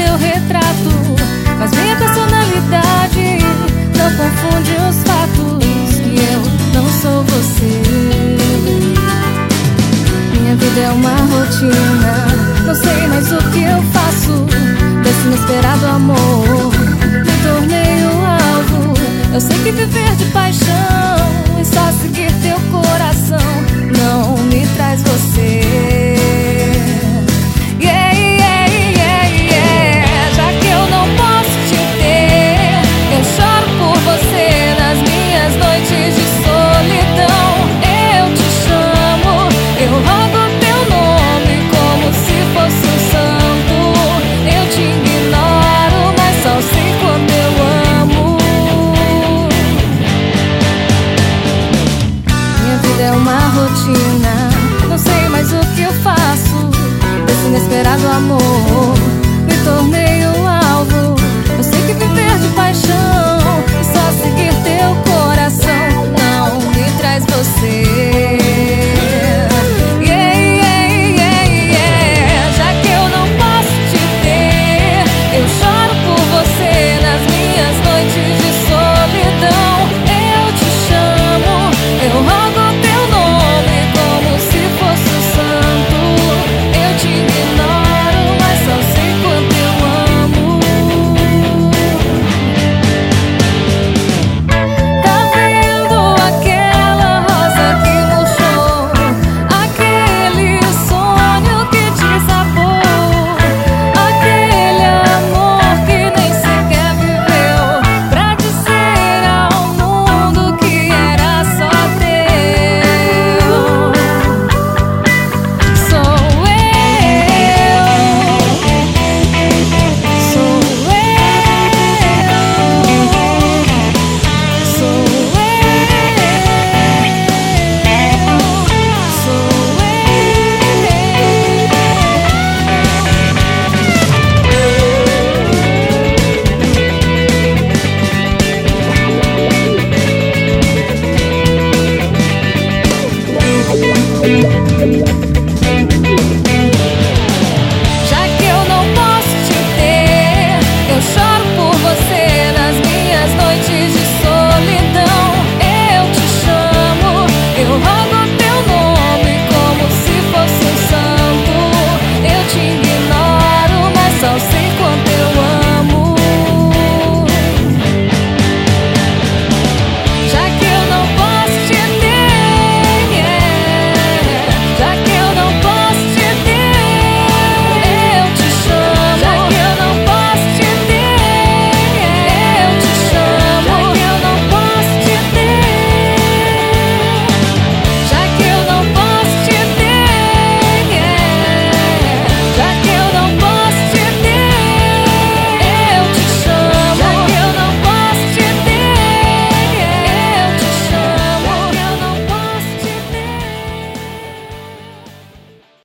teu retrato, mas minha personalidade não confunde os fatos, que eu não sou você. Minha vida é uma rotina, não sei mais o que eu faço. Desse inesperado amor me tornei o alvo. Eu sei que viver de paixão e só seguir teu coração não me traz você. Não sei mais o que eu faço. Desse inesperado amor me tornei o alvo. Eu sei que viver de paixão e só seguir teu coração não me traz você. Já que eu não posso te ter, eu choro por você nas minhas noites de solidão. Eu te chamo, eu rogo já que